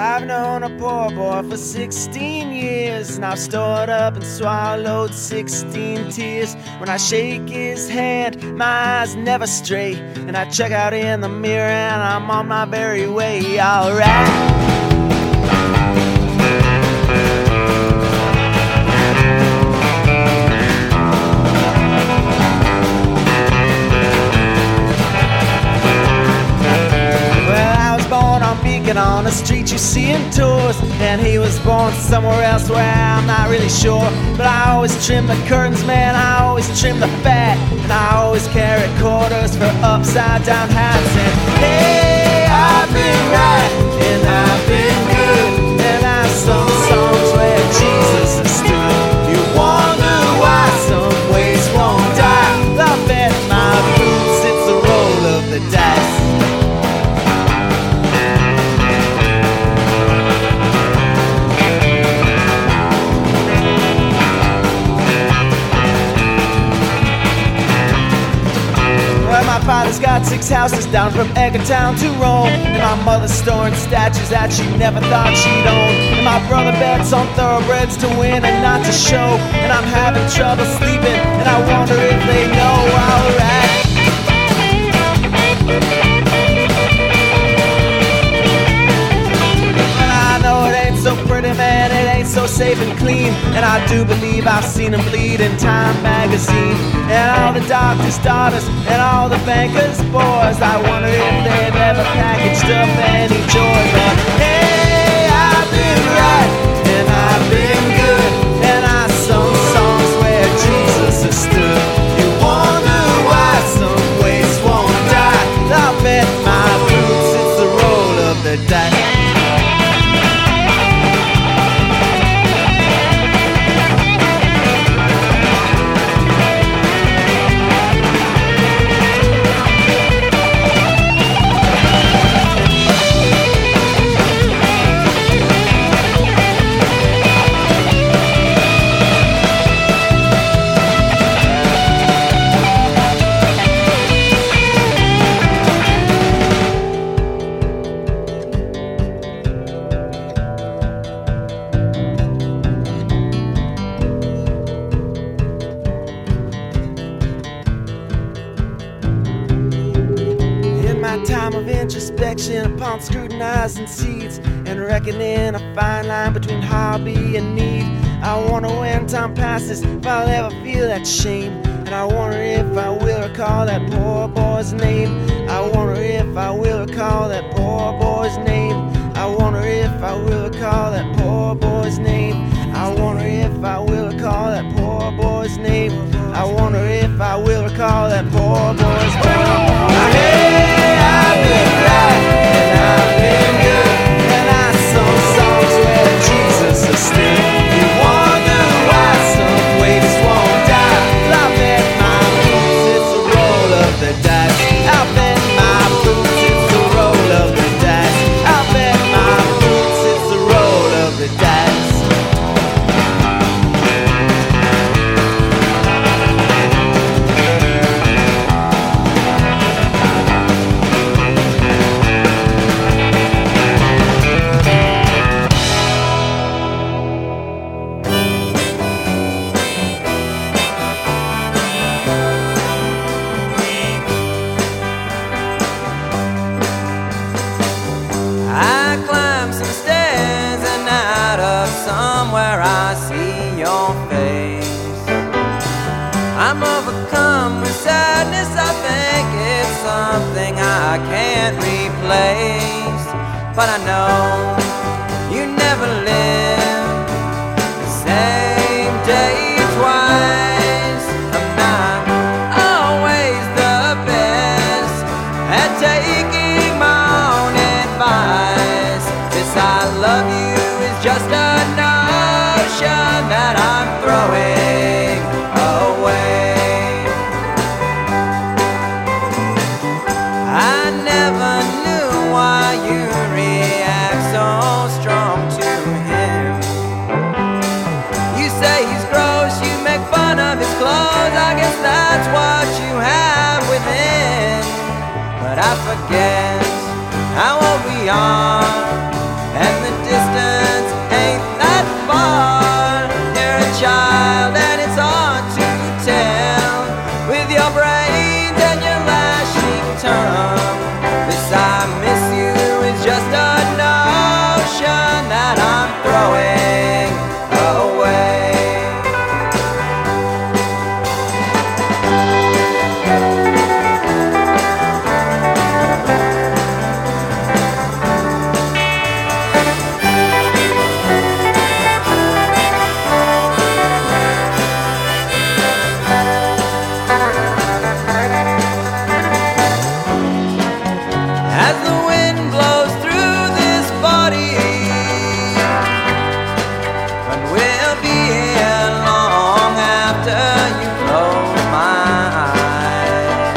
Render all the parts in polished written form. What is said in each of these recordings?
I've known a poor boy for 16 years, and I've stored up and swallowed 16 tears. When I shake his hand, my eyes never stray, and I check out in the mirror and I'm on my very way. Alright. On the street you see in tours, and he was born somewhere else where I'm not really sure. But I always trim the curtains, man, I always trim the fat, and I always carry quarters for upside down hats. And hey, I've been right and I've been good, and I've sung songs where Jesus has stood. You wonder why some ways won't die. I bet my boots, it's the roll of the dice. My father's got 6 houses down from Eggertown to Rome, and my mother's storing statues that she never thought she'd own, and my brother bets on thoroughbreds to win and not to show, and I'm having trouble sleeping, and I wonder if they know. Alright. I know it ain't so pretty, man, it ain't so safe and clean, and I do believe I've seen them bleed in Time magazine. And all the doctors' daughters and all the bankers' boys, I wonder if they've ever packaged up any joy. But hey, I've been right and I've been good, and I sung songs where Jesus has stood. You wonder why some ways won't die. I bet my boots, it's the roll of the dice. Time of introspection upon scrutinizing seeds and reckoning a fine line between hobby and need. I wonder when time passes if I'll ever feel that shame, and I wonder if I will recall that poor boy's name. I wonder if I will recall that poor boy's name. I wonder if I will recall that poor boy's name. I wonder if I will recall that poor boy's name. I wonder if I will recall that poor boy's name. Hey, I've been right and I've been good, and I sung songs where Jesus has stood. You wonder why some ways won't die. I bet my boots, it's the roll of the dice. I bet my boots, it's the roll of the dice. I bet my boots, it's the roll of the dice. Somewhere I see your face, I'm overcome with sadness. I think it's something I can't replace, but I know you never live the same day twice. I'm not always the best at taking my own advice. This I love you is just a notion that I'm throwing away. I never knew why you react so strong to him. You say he's gross, you make fun of his clothes. I guess that's what you have within. But I forget how old we are and the your brains and your lashing tongue. This I miss you is just a notion that I'm throwing away. As the wind blows through this body, and we'll be here long after you close my eyes.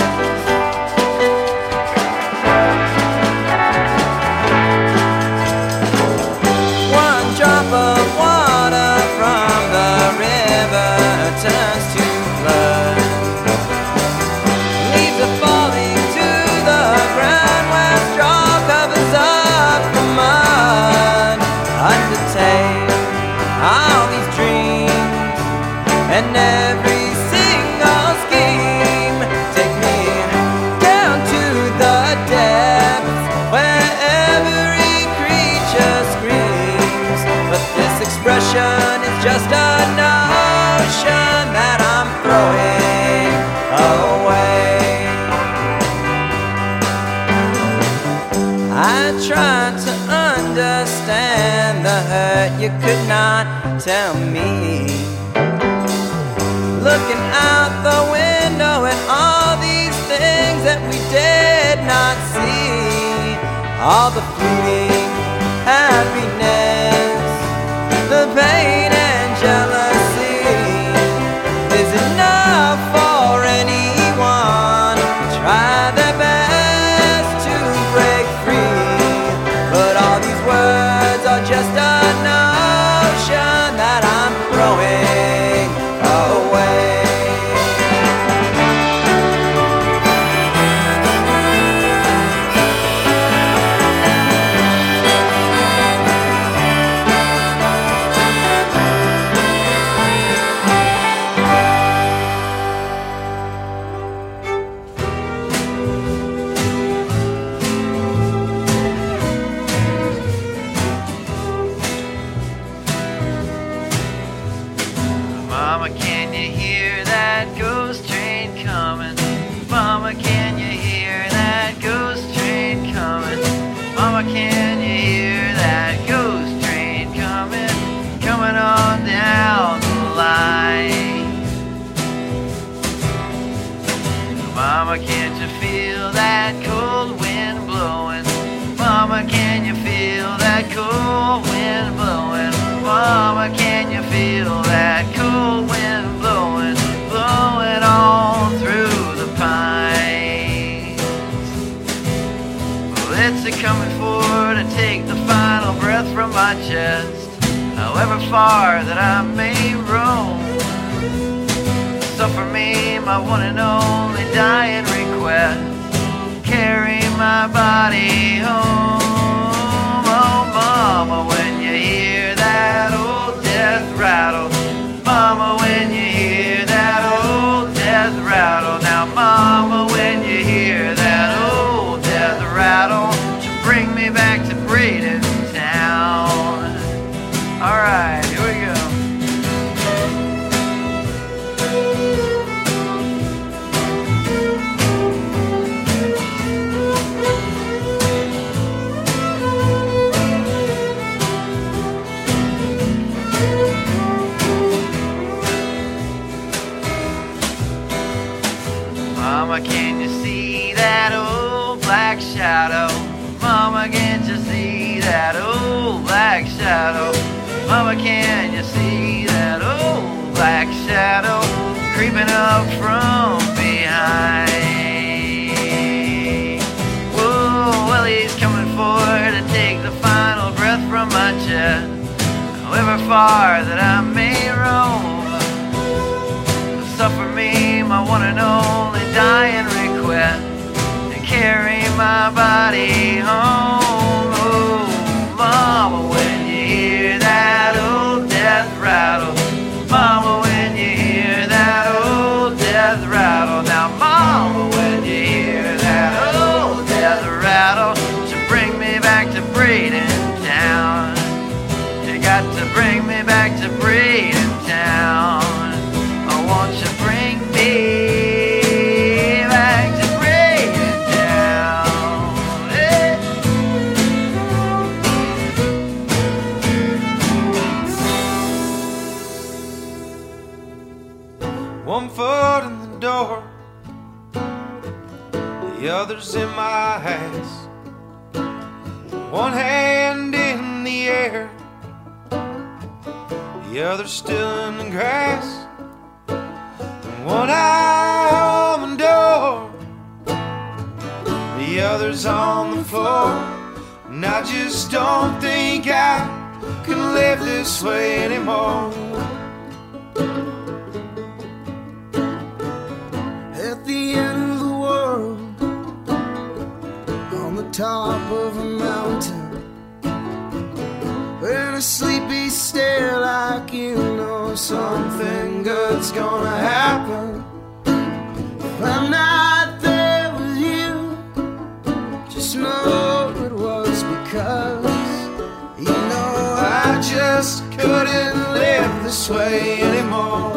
One drop of water from the river turns to blood. Leaves are falling to the ground where straw covers up the mud. Undertake all these dreams and every single scheme. Take me down to the depths where every creature screams. But this expression is just a notion that I'm throwing away. I tried to understand the hurt you could not tell me. Looking out the window at all these things that we did not see. All the fleeting happiness, the pain and jealousy is enough for anyone. Try their best to break free, but all these words are just a notion that I'm throwing away. Mama, can you hear that ghost train coming? Mama, can you hear that ghost train coming? Mama, can you hear that ghost train coming? Coming on down the line. Mama, can't you feel that cold wind blowing? Mama, can you feel that cold wind blowing? Mama, can you feel that cold wind blowing, blowing all through the pines? Well, it's a-coming for to take the final breath from my chest, however far that I may roam. So for me, my one and only dying request, carry my body home. Oh, Mama, when you hear that old death rattle, Mama, when you hear that old death rattle. Now, Mama, when you hear that old death rattle, to bring me back to Bradentown. All right, here we go. Mama, can you see that old black shadow? Mama, can't you see that old black shadow? Mama, can you see that old black shadow creeping up from behind? Whoa, well, he's coming forward to take the final breath from my chest, however far that I may roam. Suffer me, my one and only dying request, to carry my body home. Oh, Mama, when you hear that old death rattle, Mama, when you hear that old death rattle. Now, the other's in my ass. One hand in the air, the other's still in the grass, and one eye on the door, the other's on the floor. And I just don't think I can live this way anymore. At the end of the world, on the top of a mountain, in a sleepy stare like you know something good's gonna happen. If I'm not there with you, just know it was because you know I just couldn't live this way anymore.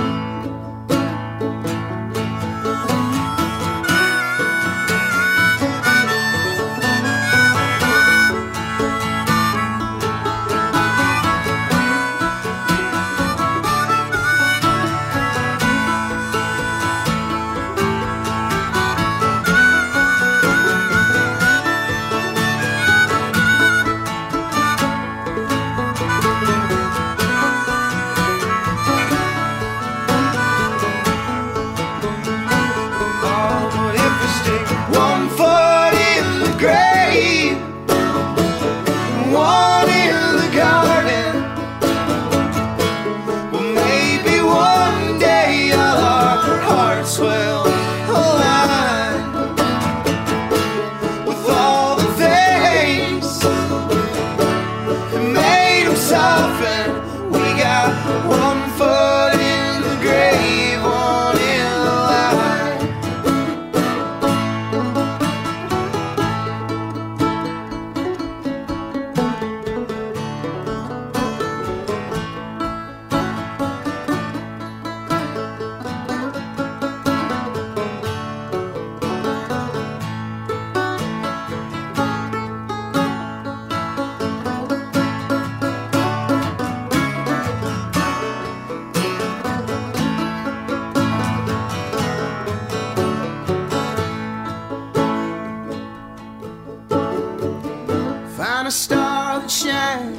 Find a star that shines,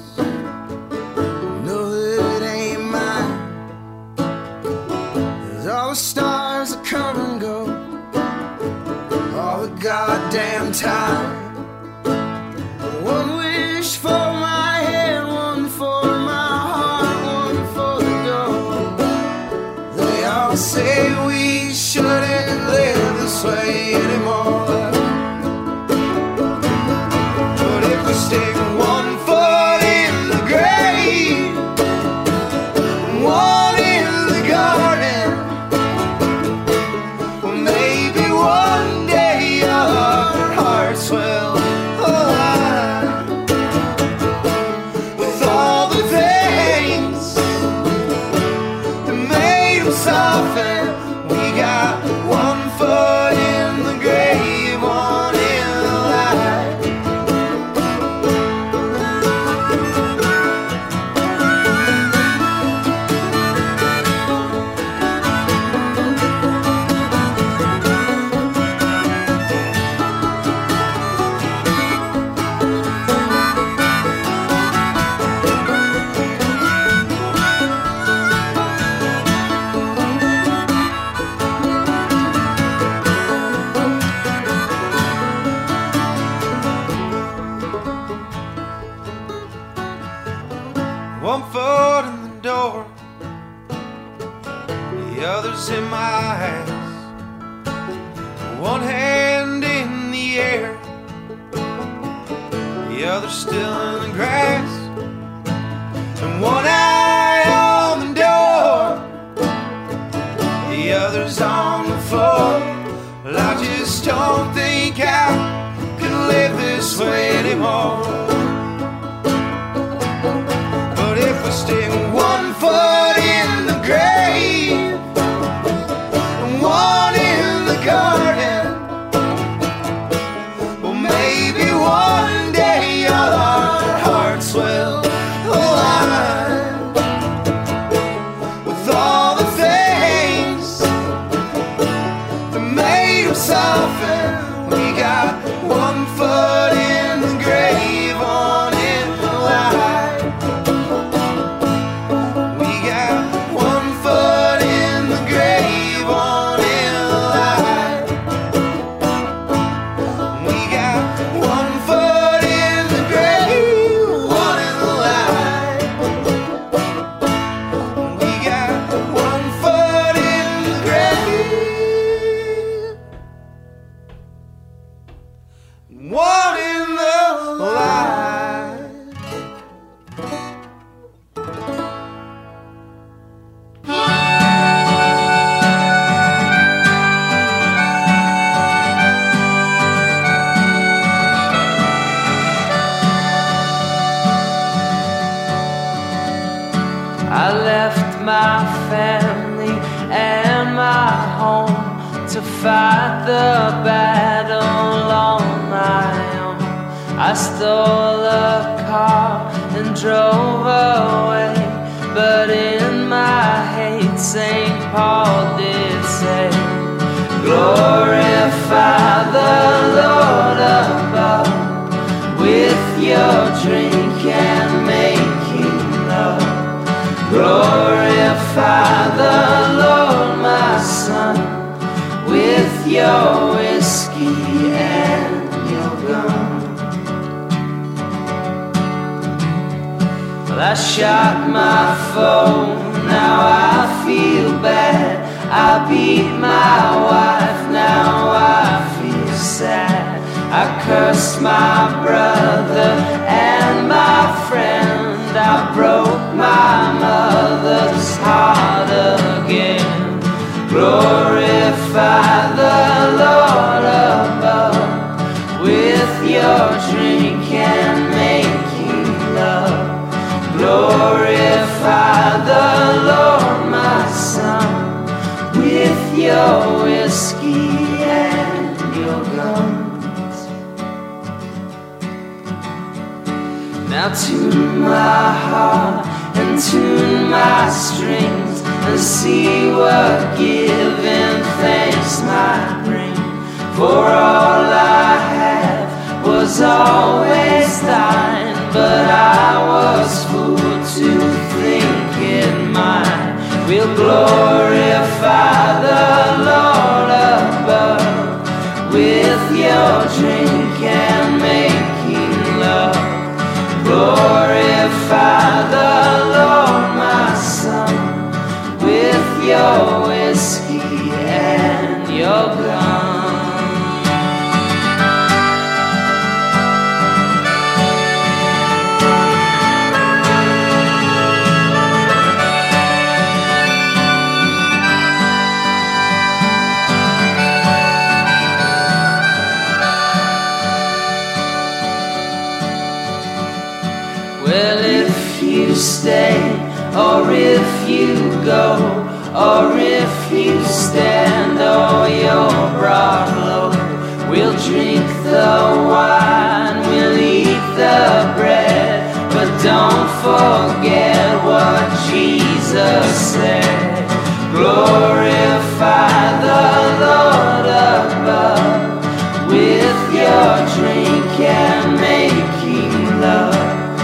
know that it ain't mine. 'Cause all the stars that come and go all the goddamn time. One wish for my head, one for my heart, one for the door. They all say we shouldn't live this way anymore. Stick one foot in the grave, one in the garden. Well, maybe one day our hearts will align with all the things that made them soften. We got one foot in the grave, one in the light. One foot in the door, the other's in my ass. One hand in the air, the other's still in the grass, and one eye on the door, the other's on the floor. Well, I just don't think I can live this way anymore. If we stick one foot in the grave and one in the garden, well, maybe one day our hearts will align with all the things that made them soften. We got one foot in the grave, one in the light. We got one foot in the grave, one in the light. We got one foot in the grave, one in the light. We got one foot in the grave, one in the light. I left my family and my home to fight the battle on my own. I stole a car and drove away, but in my hate St. Paul did say, glorify the Lord above with your drink and making love. Glorify the Lord, my son, with your whiskey and your gum. Well, I shot my foe, now I feel bad. I beat my wife, now I feel sad. I cursed my brother and my friend. I broke my mother's heart again. Glorify the Lord above with your drink and making love. Glorify the Lord, my son, with your whiskey and your guns. Now tune my heart and tune my strings and see what giving thanks might bring. For all I have was always thine, but I was fooled to think it mine. We'll glorify the Lord above with your drink and making love. Glorify the Lord, my son, with your whiskey and your gum. Well, if you stay, or if you go, or if you stand, or you're brought low, we'll drink the wine, we'll eat the bread, but don't forget what Jesus said. Glorify the Lord above with your drink and making love.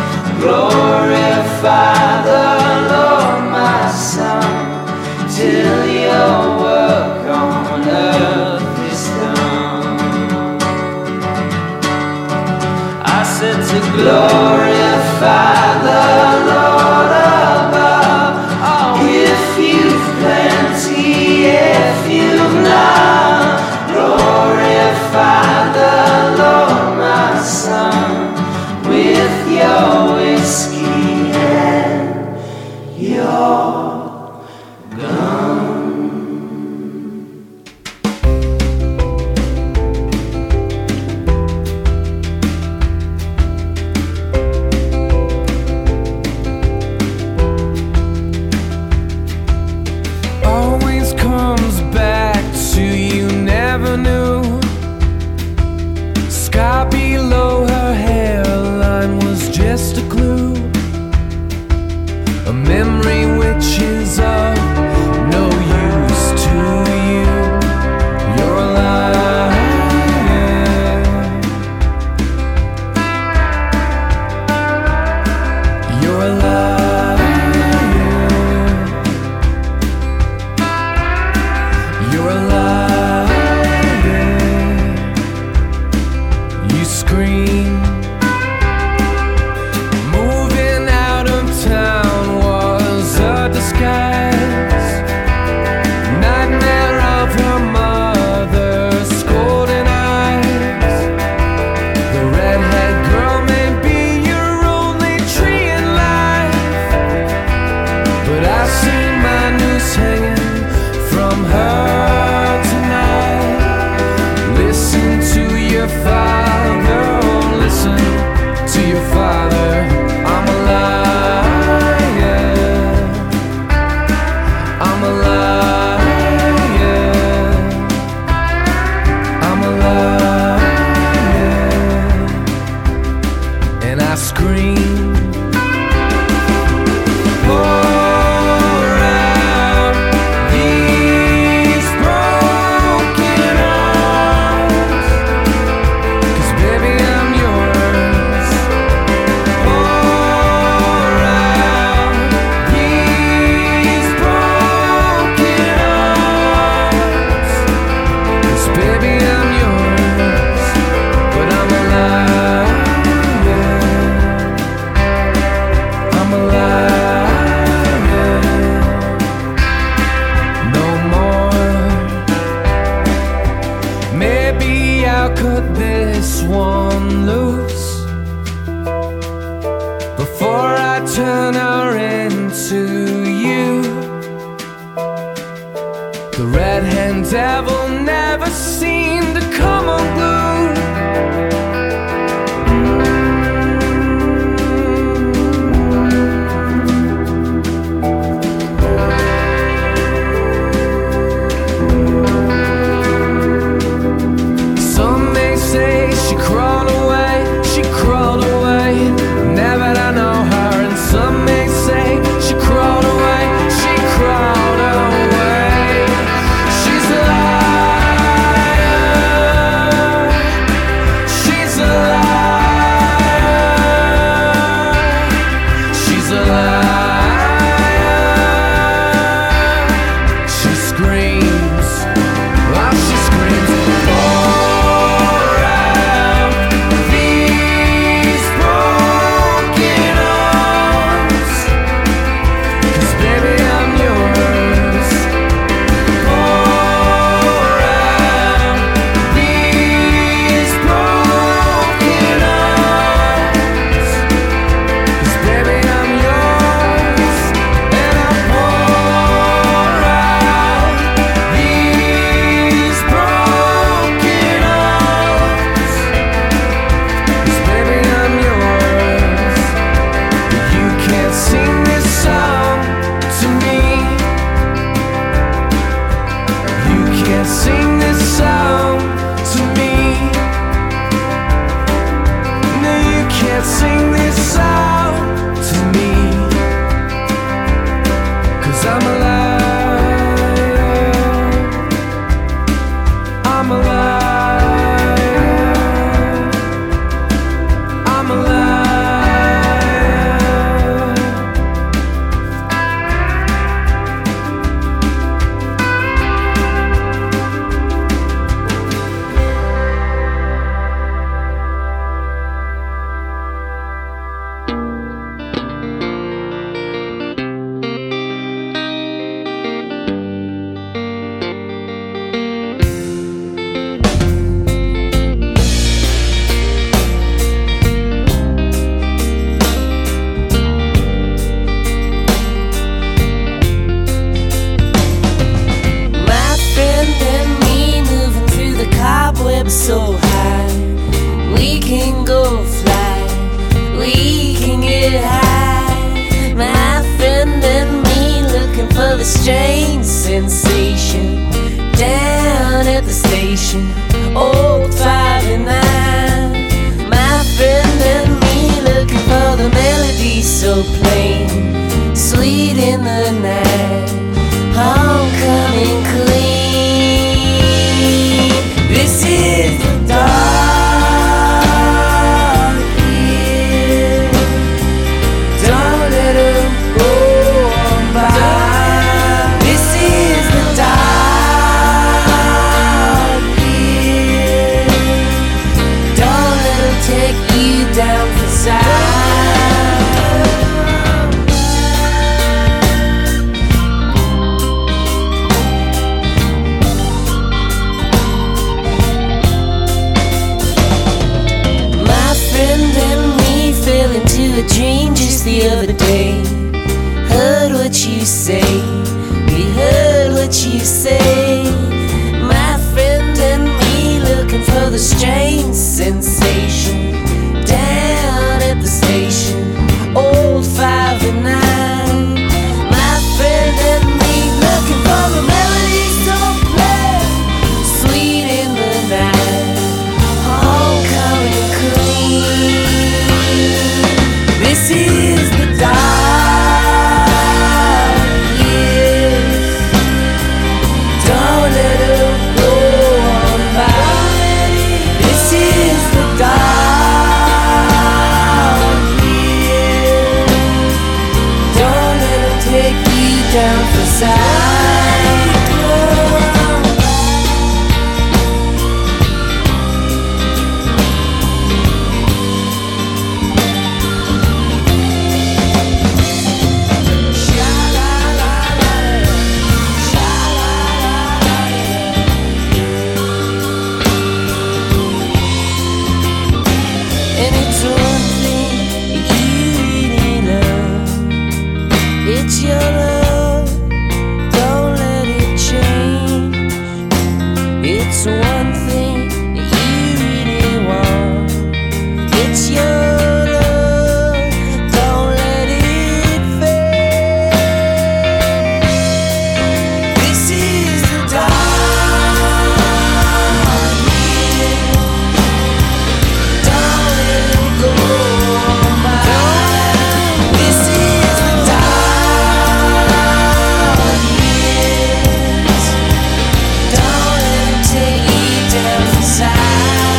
Glorify the Lord, my son, till your work on earth is done. I said to glorify the Lord above. Oh, if you've plenty, if you've not, glorify the Lord, my son, with your whiskey and your gum. Always comes back to you never knew. Sky below her hairline was just a clue, a memory which is of no use to you. You're alive. I'll cut this one loose before I turn her into you. The red-hand devil never seemed to come unglued. Some may say she crawled away, never to know her. And some may say she crawled away, she crawled away. She's a liar, she's a liar, she's a liar. She screams, oh, she screams, pour out these broken arms, 'cause baby I'm yours. Pour out these broken arms, 'cause baby I'm yours. And I pour out these broken arms, 'cause baby I'm yours. But you can't sing this song to me. You can't sing this song to me. No, you can't sing this song to me. 'Cause I'm a liar, I'm a liar, I'm a liar. My friend and me moving through the cobwebs so high. We can go fly, we can get high. My friend and me looking for the strange sensation down at the station, old 5 and 9. My friend and me looking for the melody so plain, sweet in the night, homecoming clean. This is the dark year. Don't let 'em go on by. This is the dark year. Don't let 'em take you down for sight. My friend and me fell into a dream just the other day. Heard what you say, we heard what you say. My friend and me looking for the strange sensation down at the station, old 5 and 9. My friend and me looking for the melody so plain, sweet in the night, homecoming clean. This is the dark years. Don't let 'em go on by. what's one thing that you really want? It's your love, don't let it fade. This is the dark year, don't let it go by. This is the dark years, don't let it take you down inside.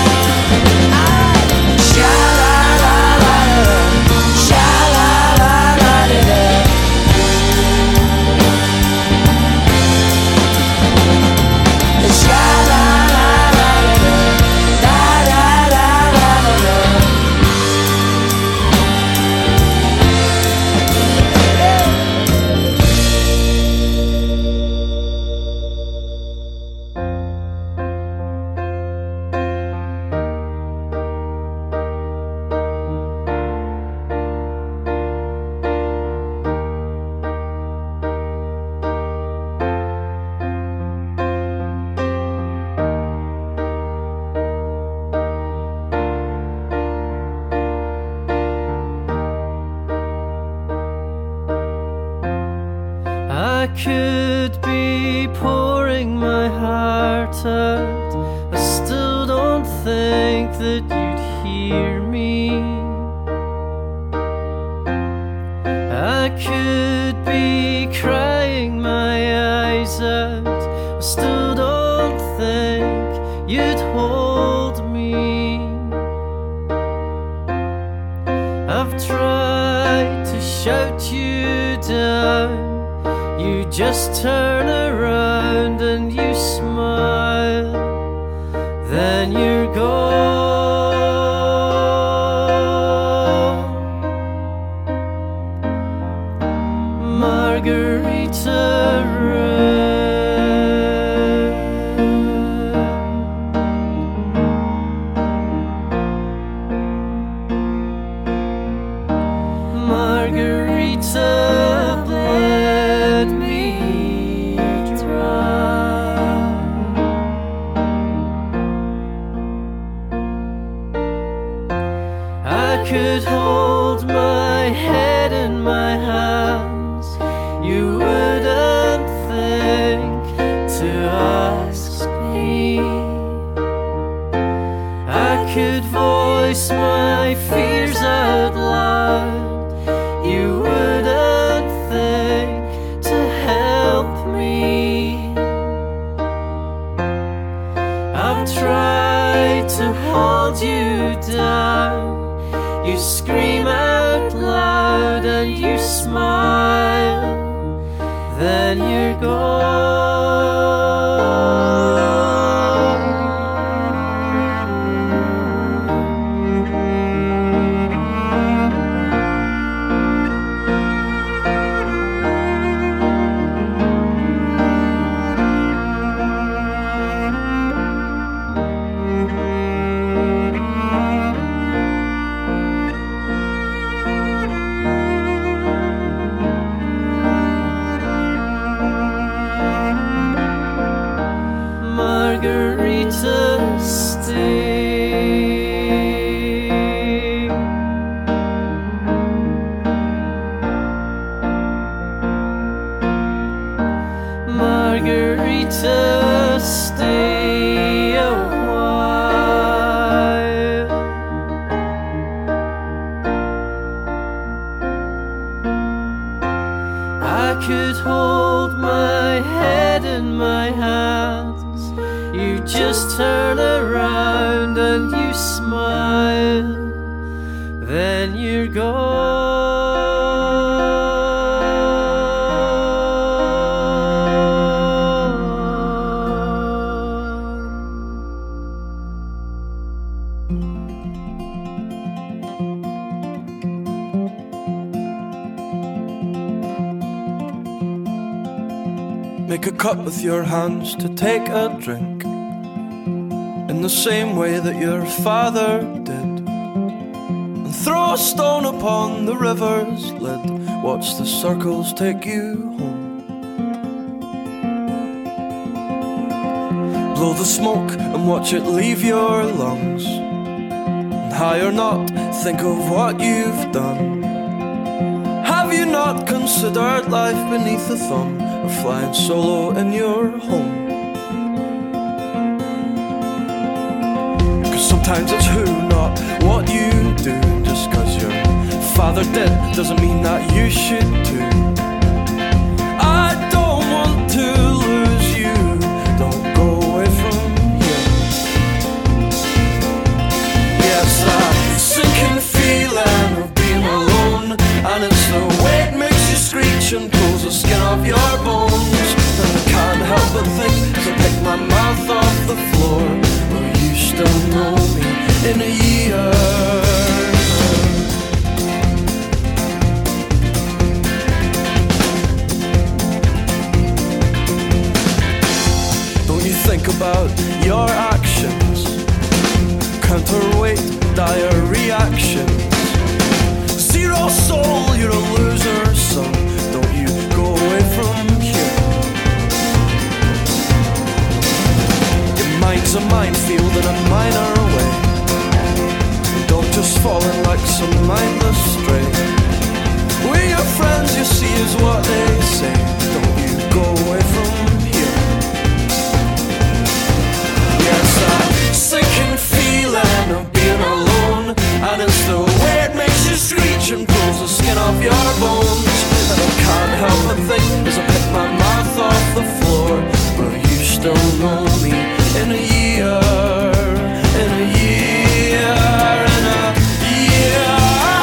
I could be pouring my heart out, I still don't think that you'd hear me. I could be crying my eyes out, I still don't think you'd hold me. I've tried to shout you down, you just turn around and you smile, then you're gone. Margarita Red, Margarita bled me dry. I could hold my head in my hands, you wouldn't think to ask me. I could voice my fears out loud, you wouldn't think to help me. I've tried to hold you down, you scream out loud and you smile, then you're gone. Margarita, stay. Margarita, stay a while. I could hold my head in my hands, you just turn around and you smile, then you're gone. Make a cup with your hands to take a drink, in the same way that your father did, and throw a stone upon the river's lid. Watch the circles take you home. blow the smoke and watch it leave your lungs. And high or not, think of what you've done. Have you not considered life beneath the thumb, or flying solo in your home? Cause sometimes it's who, not what you do. Just cause your father did doesn't mean that you should too. I don't want to lose you, don't go away from here. Yes, that sinking feeling of being alone, and it's the way it makes you screech and pulls the skin off your bones. And I can't help but think as I pick my mouth off the floor, will you still know me in a year? Think about your actions, counterweight dire reactions. Zero soul, you're a loser, son. Don't you go away from here. Your mind's a minefield in a minor way. Don't just fall in like some mindless stray. We're your friends, you see, is what they say. Don't you go away from here. Yes, that sinking feeling of being alone, and it's the way it makes you screech and pulls the skin off your bones. And I can't help but think as I pick my mouth off the floor, will you still know me in a year? In a year, in a year.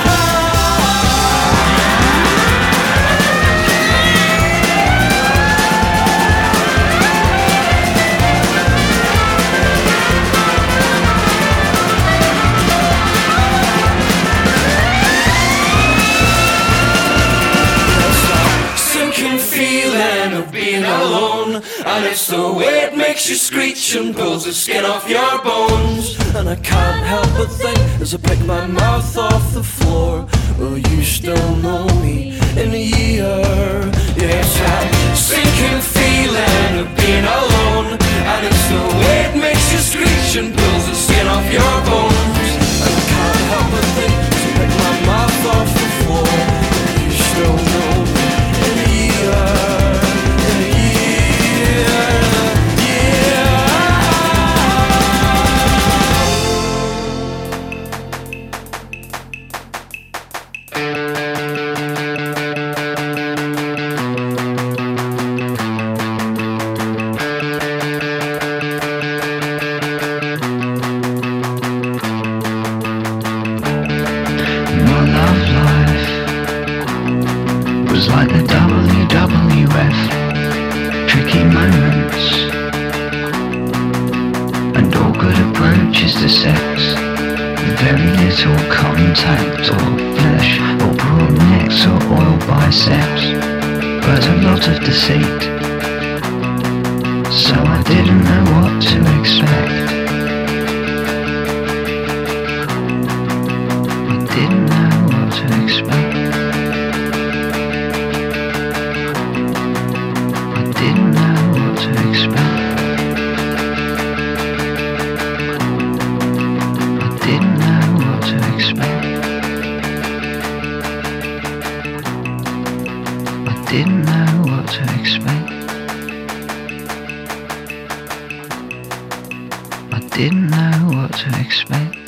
Being alone, and it's the way it makes you screech and pulls the skin off your bones. And I can't help but think as I pick my mouth off the floor, will you still know me in a year? Yes, that sinking feeling of being alone, and it's the way it makes you screech and pulls the skin off your bones. And I can't help but think as I pick my mouth off the floor, will you still know me in a year? Didn't know what to expect. I didn't know what to expect.